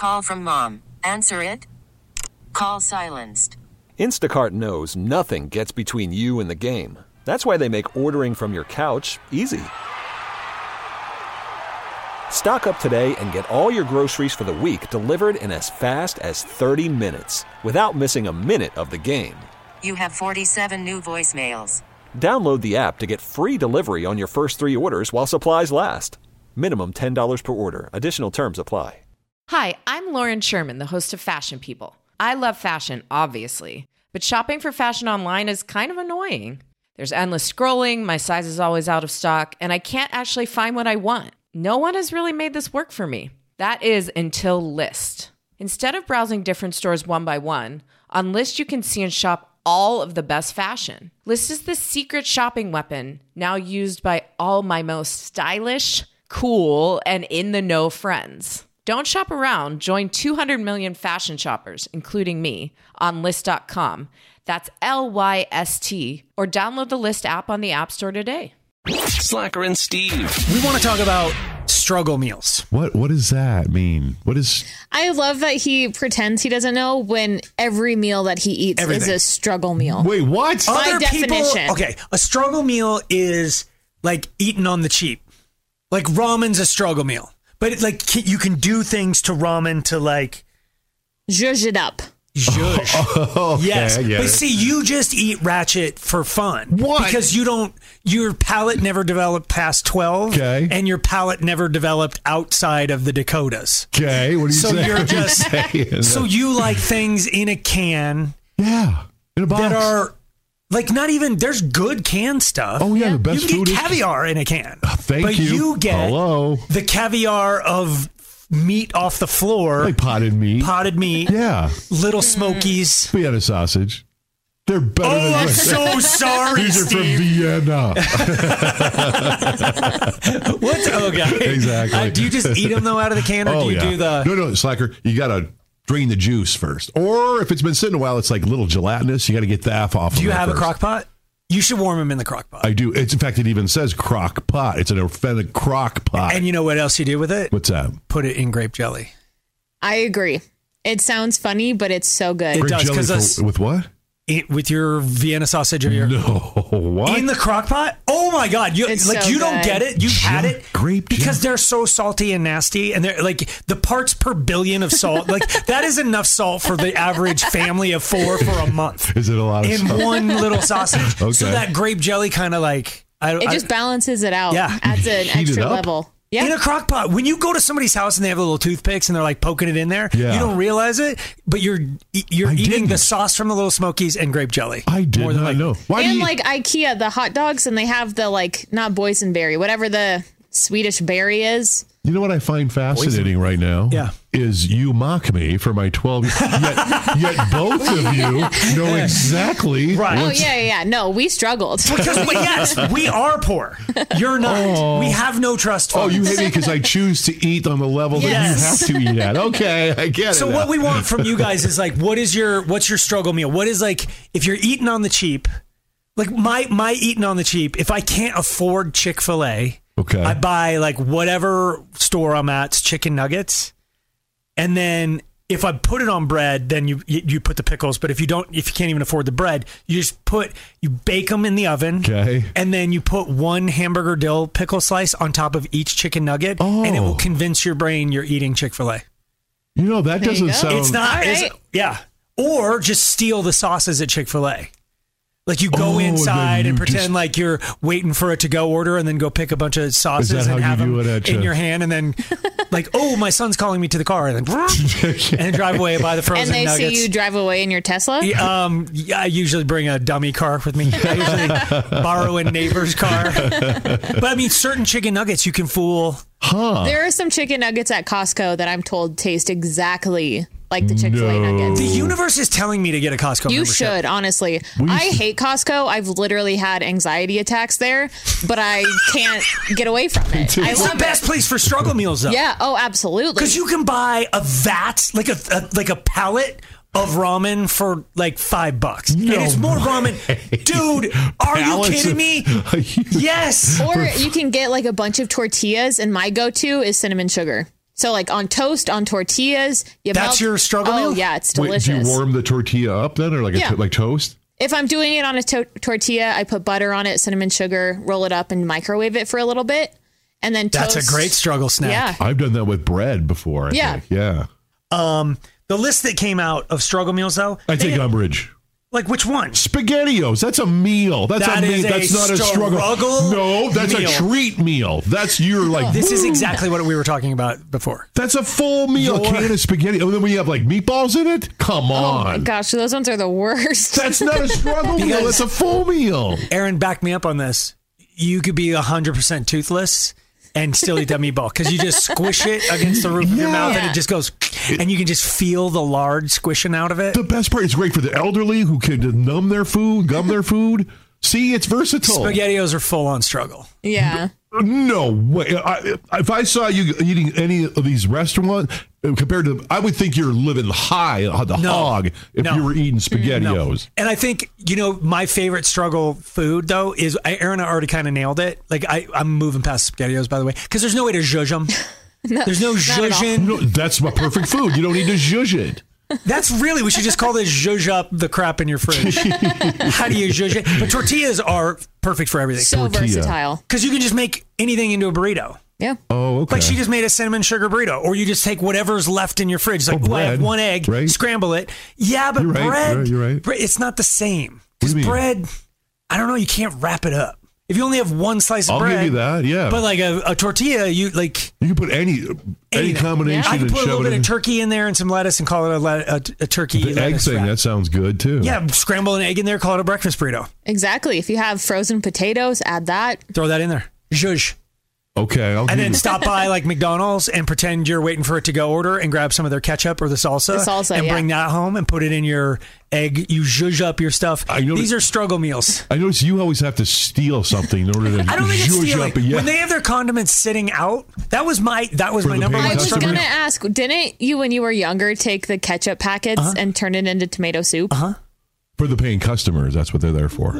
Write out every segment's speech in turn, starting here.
call from mom. Answer it. Call silenced. Instacart knows nothing gets between you and the game. That's why they make ordering from your couch easy. Stock up today and get all your groceries for the week delivered in as fast as 30 minutes without missing a minute of the game. You have 47 new voicemails. Download the app to get free delivery on your first 3 orders while supplies last. Minimum $10 per order. Additional terms apply. Hi, I'm Lauren Sherman, the host of Fashion People. I love fashion, obviously, but shopping for fashion online is kind of annoying. There's endless scrolling, my size is always out of stock, and I can't actually find what I want. No one has really made this work for me. That is until Lyst. Instead of browsing different stores one by one, on Lyst you can see and shop all of the best fashion. Lyst is the secret shopping weapon now used by all my most stylish, cool, and in-the-know friends. Don't shop around. Join 200 million fashion shoppers, including me, on Lyst.com. That's Lyst, or download the Lyst app on the App Store today. Slacker and Steve. We want to talk about struggle meals. What does that mean? What is... I love that he pretends he doesn't know when every meal that he eats is a struggle meal. Wait, what? By definition. Okay, a struggle meal is like eating on the cheap. Like ramen's a struggle meal. But like you can do things to ramen to like... Zhuzh it up. Zhuzh. Okay, yes. I get But it. see, you just eat Ratchet for fun. What? Because your palate never developed past 12. Okay. And your palate never developed outside of the Dakotas. Okay, what are you So saying? you're just... saying? So you like things in a can Yeah, in a box. that are... Like, not even, there's good canned stuff. Oh, yeah, the best You can food get is... caviar in a can. Thank but you. But you get Hello. the caviar of meat off the floor. Like potted meat. Potted meat. Yeah. Little Smokies. Vienna sausage. They're better than... I'm so sorry, These are from Steve. Vienna. What's, okay. Exactly. Do you just eat them, though, out of the can, or do you do the... No, Slacker, you got to drain the juice first. Or if it's been sitting a while, it's like a little gelatinous. You got to get that off. Do you have first. a crock pot? You should warm them in the crock pot. I do. In fact, it even says crock pot. It's an authentic crock pot. And you know what else you do with it? What's that? Put it in grape jelly. I agree. It sounds funny, but it's so good. It Grape does, jelly 'cause with what? With your Vienna sausage or your... No, what? In the crock pot? Oh my God. It's like so you don't good. get it. You've had it. Grape because jelly. they're so salty and nasty, and they're like the parts per billion of salt. Like that is enough salt for the average family of 4 for a month. Is it a lot of in salt? one little sausage? Okay. So that grape jelly kind of like It just balances it out. Yeah. Adds an Heat it extra up? level. Yeah. in a crock pot. When you go to somebody's house and they have little toothpicks and they're like poking it in there, Yeah. you don't realize it, but you're I eating didn't. the sauce from the Little Smokies and grape jelly. I did More than not like- know. Why do And you... like IKEA, the hot dogs, and they have the not boysenberry, whatever the Swedish berry is. You know what I find fascinating right now? Yeah. Is you mock me for my 12 years. Yet both of you know exactly. Right. Oh, what's- yeah. No, we struggled. Because yes, we are poor. You're not. Oh. We have no trust Oh, funds. you hate me because I choose to eat on the level that Yes. you have to eat at. Okay, I get it. So now. what we want from you guys is like, what's your struggle meal? What is like, if you're eating on the cheap, like my eating on the cheap, if I can't afford Chick-fil-A, Okay. I buy like whatever store I'm at's chicken nuggets. And then if I put it on bread, then you put the pickles. But if you can't even afford the bread, you bake them in the oven. Okay. And then you put one hamburger dill pickle slice on top of each chicken nugget. Oh. And it will convince your brain you're eating Chick-fil-A. You know, that There you doesn't go. sound... It's not, All right. yeah. Or just steal the sauces at Chick-fil-A. Like you go Oh, and inside then and you pretend just- like you're waiting for a to-go order, and then go pick a bunch of sauces Is that and how have you them do it at in Chick? your hand, and then like, oh, my son's calling me to the car, and then and drive away by the frozen And they nuggets. see you drive away in your Tesla? Yeah, I usually bring a dummy car with me. I usually borrow a neighbor's car. But I mean, certain chicken nuggets you can fool. Huh. There are some chicken nuggets at Costco that I'm told taste exactly like the Chick-fil-A No. nuggets. The universe is telling me to get a Costco You membership. should, honestly. I hate Costco. I've literally had anxiety attacks there, but I can't get away from it. I It's the love best it. place for struggle meals, though. Yeah. Oh, absolutely. Because you can buy a vat, like a pallet of ramen for like $5. No and it's more way. ramen. Dude, are you Pallets kidding of- me? Are you- Yes. Or you can get like a bunch of tortillas, and my go-to is cinnamon sugar. So like on toast, on tortillas. That's your struggle meal? Oh, yeah, it's Wait, delicious. do you warm the tortilla up then, or like like toast? If I'm doing it on a tortilla, I put butter on it, cinnamon sugar, roll it up, and microwave it for a little bit, and then toast. That's a great struggle snack. Yeah. I've done that with bread before. I think. Yeah. The list that came out of struggle meals, though, I take umbrage. like which one? SpaghettiOs. That's a meal. That's That a meal. is That's a not a struggle. No, that's meal. a treat meal. That's your like. This is exactly what we were talking about before. That's a full meal. A can of spaghetti. Oh, then we have like meatballs in it. Come on. Oh my gosh, those ones are the worst. That's not a struggle meal. It's a full meal. Aaron, back me up on this. You could be 100% toothless and still eat that meatball because you just squish it against the roof of your mouth and it just goes, and you can just feel the lard squishing out of it. The best part is great for the elderly who can gum their food. See, it's versatile. SpaghettiOs are full on struggle. Yeah. No way. If I saw you eating any of these restaurants, compared to, I would think you're living high on the hog if you were eating SpaghettiOs. And I think, my favorite struggle food, though, is Aaron already kind of nailed it. Like, I'm moving past SpaghettiOs, by the way, because there's no way to zhuzh them. There's no zhuzhing. No, that's my perfect food. You don't need to zhuzh it. We should just call this zhuzh up the crap in your fridge. How do you zhuzh it? But tortillas are perfect for everything. So versatile. Because you can just make anything into a burrito. Yeah. Oh, okay. Like she just made a cinnamon sugar burrito, or you just take whatever's left in your fridge. Like, I have one egg, scramble it. Yeah, but you're bread, you're right. It's not the same. Because bread, I don't know, you can't wrap it up. If you only have one slice of bread, I'll give you that. Yeah. But like a tortilla, you can put any combination. I can and put a little shove bit it of turkey in there and some lettuce and call it a turkey. The egg thing wrap. that sounds good too. Yeah, scramble an egg in there, call it a breakfast burrito. Exactly. If you have frozen potatoes, add that. Throw that in there. Zhuzh. Okay. And then stop by like McDonald's and pretend you're waiting for it to go order and grab some of their ketchup or the salsa and bring that home and put it in your egg. You zhuzh up your stuff. These are struggle meals. I notice you always have to steal something in order to I don't think it's stealing. up. Yeah. When they have their condiments sitting out, that was my number one. I was struggle going to meal. ask, didn't you, when you were younger, take the ketchup packets and turn it into tomato soup? For the paying customers, that's what they're there for.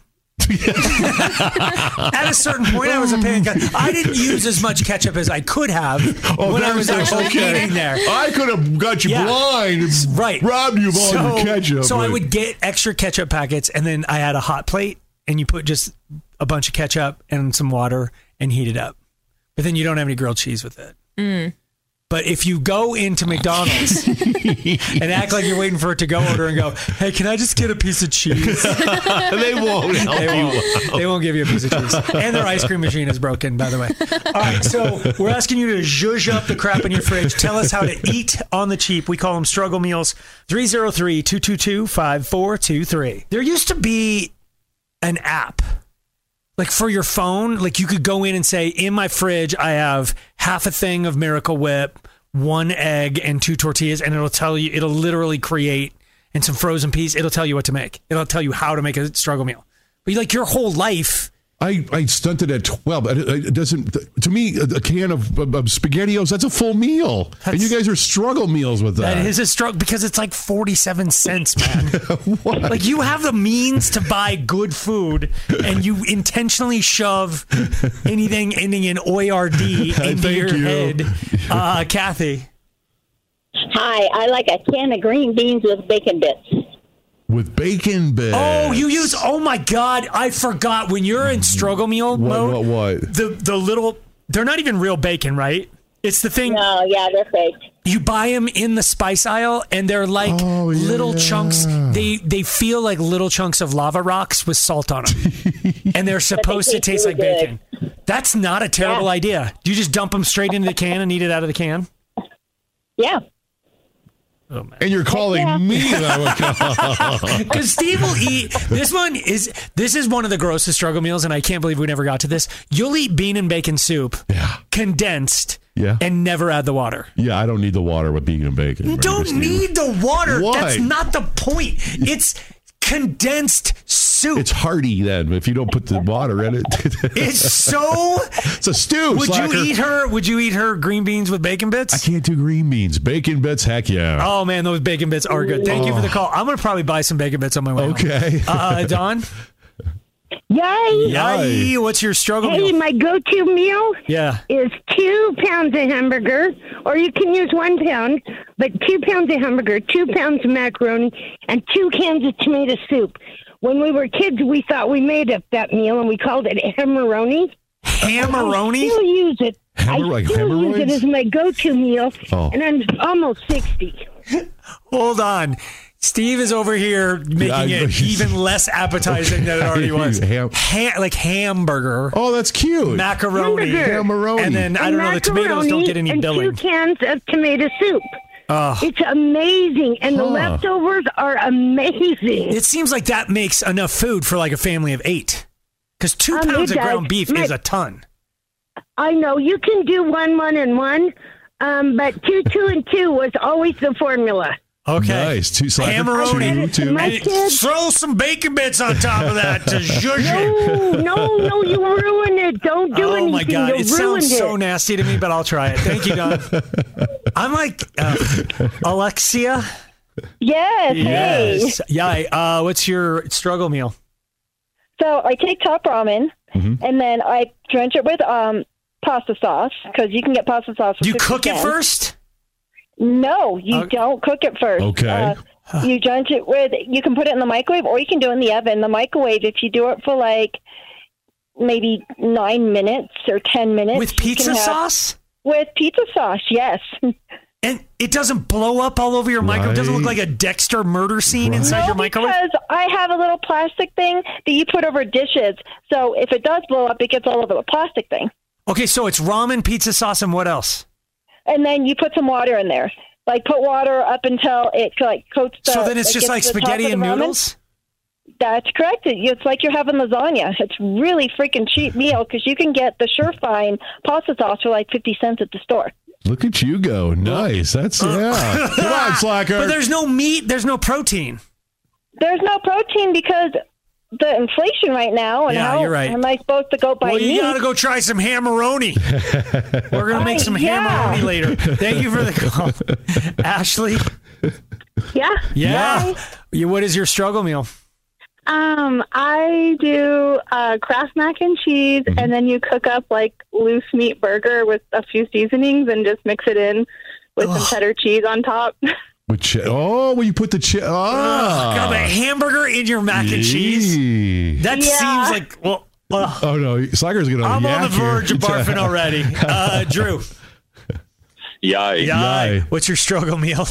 At a certain point, I was a paying customer. I didn't use as much ketchup as I could have when I was actually eating there. I could have got you blind and robbed you of all your ketchup. So I would get extra ketchup packets, and then I had a hot plate, and you put just a bunch of ketchup and some water and heat it up. But then you don't have any grilled cheese with it. But if you go into McDonald's and act like you're waiting for it to go order and go, hey, can I just get a piece of cheese? They won't help you. They won't give you a piece of cheese. And their ice cream machine is broken, by the way. All right, so we're asking you to zhuzh up the crap in your fridge. Tell us how to eat on the cheap. We call them struggle meals. 303-222-5423. There used to be an app. Like for your phone, like you could go in and say, in my fridge, I have half a thing of Miracle Whip, 1 egg, and 2 tortillas. And it'll tell you, it'll literally create, and some frozen peas. It'll tell you what to make. It'll tell you how to make a struggle meal. But like your whole life. I stunted at 12. It doesn't, to me, a can of SpaghettiOs, that's a full meal. And you guys are struggle meals with that. That is a struggle because it's like 47 cents, man. Like you have the means to buy good food and you intentionally shove anything ending in ORD into your head. Kathy. Hi, I like a can of green beans with bacon bits. With bacon bits. Oh, you use, oh my God, I forgot. When you're in struggle meal mode. What? The little, they're not even real bacon, right? It's the thing. No, yeah, they're fake. You buy them in the spice aisle, and they're like little chunks. They feel like little chunks of lava rocks with salt on them, and they're supposed to taste like bacon. That's not a terrible idea. Do you just dump them straight into the can and eat it out of the can? Yeah. Oh, man. And you're calling me because Steve will eat. This is one of the grossest struggle meals, and I can't believe we never got to this. You'll eat bean and bacon soup, condensed, and never add the water. Yeah, I don't need the water with bean and bacon. You don't need the water. Why? That's not the point. It's condensed soup. It's hearty then if you don't put the water in it. It's a stew. Would you eat her green beans with bacon bits? I can't do green beans. Bacon bits, heck yeah. Oh man, those bacon bits are good. Thank you for the call. I'm gonna probably buy some bacon bits on my way home. Okay. Don? Yay! Yay! What's your struggle Hey, meal? my go-to meal Yeah. is 2 pounds of hamburger, or you can use 1 pound, but 2 pounds of hamburger, 2 pounds of macaroni, and 2 cans of tomato soup. When we were kids, we thought we made up that meal, and we called it hammeroni. Hammeroni? I still use it. Like I still use it hemorrhoids? as my go-to meal, Oh. and I'm almost 60. Hold on. Steve is over here making it even less appetizing than it already was. Like hamburger. Oh, that's cute. Macaroni. Hammeroni. And then, I don't know, the tomatoes don't get any and billing. 2 cans of tomato soup. Oh. It's amazing, and the leftovers are amazing. It seems like that makes enough food for like a family of 8. Because 2 pounds it of ground does. beef is a ton. I know you can do 1, 1, and 1, but 2, 2, and 2 was always the formula. Okay. Nice. 2 Hammeroni. 2, 2. My kids. Throw some bacon bits on top of that to zhuzh it. No, you ruined it. Don't do anything. Oh my God. You It ruined sounds so it. nasty to me, but I'll try it. Thank you, Don. I'm like, Alexia. Yes. Yes. Yeah. What's your struggle meal? So I take top ramen and then I drench it with pasta sauce because you can get pasta sauce. You cook it first? No, you don't cook it first. Okay. You drench it with. You can put it in the microwave or you can do it in the oven. The microwave, if you do it for like maybe 9 minutes or 10 minutes With pizza sauce? With pizza sauce, yes. And it doesn't blow up all over your microwave? It doesn't look like a Dexter murder scene inside your microwave? Because I have a little plastic thing that you put over dishes. So if it does blow up, it gets all over the plastic thing. Okay, so it's ramen, pizza sauce, and what else? And then you put some water in there. Like put water up until it like coats the. So then it's just like gets to the top spaghetti of and the ramen. noodles? That's correct. It's like you're having lasagna. It's really freaking cheap meal because you can get the Surefine pasta sauce for like 50 cents at the store. Look at you go. Nice. That's, yeah. Come on, Slacker. But there's no meat. There's no protein. There's no protein because the inflation right now. And Yeah, how you're right. am I supposed to go buy Well, you meat? got to go try some hammeroni. We're going to make some hammeroni later. Thank you for the call. Ashley? Yeah. What is your struggle meal? I do Kraft mac and cheese, and then you cook up like loose meat burger with a few seasonings and just mix it in with some cheddar cheese on top. Well, you put the Got a hamburger in your mac and cheese? That seems like, well. Oh, no. Slacker's going to I'm on the verge of barfing already. Drew. Yay. What's your struggle meal?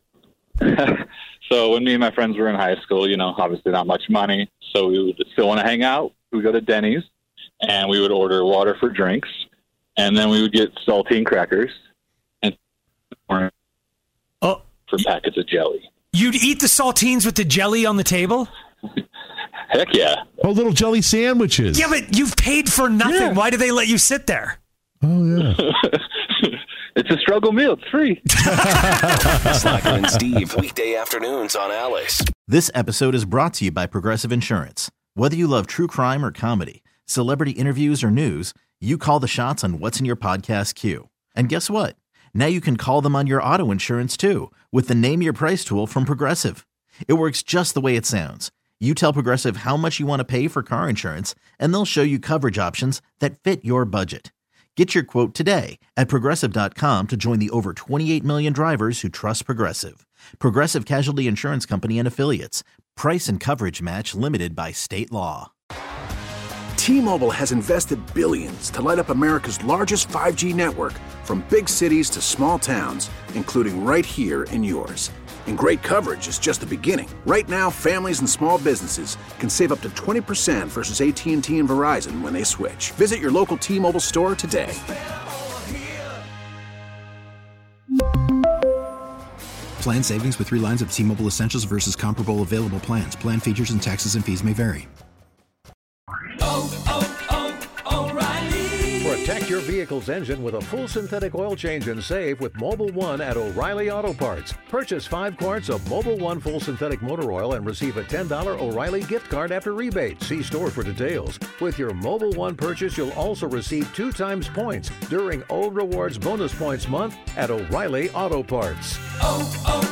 So when me and my friends were in high school, obviously not much money, so we would still want to hang out. We would go to Denny's, and we would order water for drinks, and then we would get saltine crackers and for packets of jelly. You'd eat the saltines with the jelly on the table? Heck yeah. Oh, little jelly sandwiches. Yeah, but you've paid for nothing. Yeah. Why do they let you sit there? Oh, yeah. It's a struggle meal. It's free. Slacker and Steve, weekday afternoons on Alice. This episode is brought to you by Progressive Insurance. Whether you love true crime or comedy, celebrity interviews or news, you call the shots on what's in your podcast queue. And guess what? Now you can call them on your auto insurance too with the Name Your Price tool from Progressive. It works just the way it sounds. You tell Progressive how much you want to pay for car insurance, and they'll show you coverage options that fit your budget. Get your quote today at Progressive.com to join the over 28 million drivers who trust Progressive. Progressive Casualty Insurance Company and Affiliates. Price and coverage match limited by state law. T-Mobile has invested billions to light up America's largest 5G network, from big cities to small towns, including right here in yours. And great coverage is just the beginning. Right now, families and small businesses can save up to 20% versus AT&T and Verizon when they switch. Visit your local T-Mobile store today. Plan savings with 3 lines of T-Mobile Essentials versus comparable available plans. Plan features and taxes and fees may vary. Protect your vehicle's engine with a full synthetic oil change and save with Mobil 1 at O'Reilly Auto Parts. Purchase 5 quarts of Mobil 1 full synthetic motor oil and receive a $10 O'Reilly gift card after rebate. See store for details. With your Mobil 1 purchase, you'll also receive 2 times points during O Rewards Bonus Points Month at O'Reilly Auto Parts.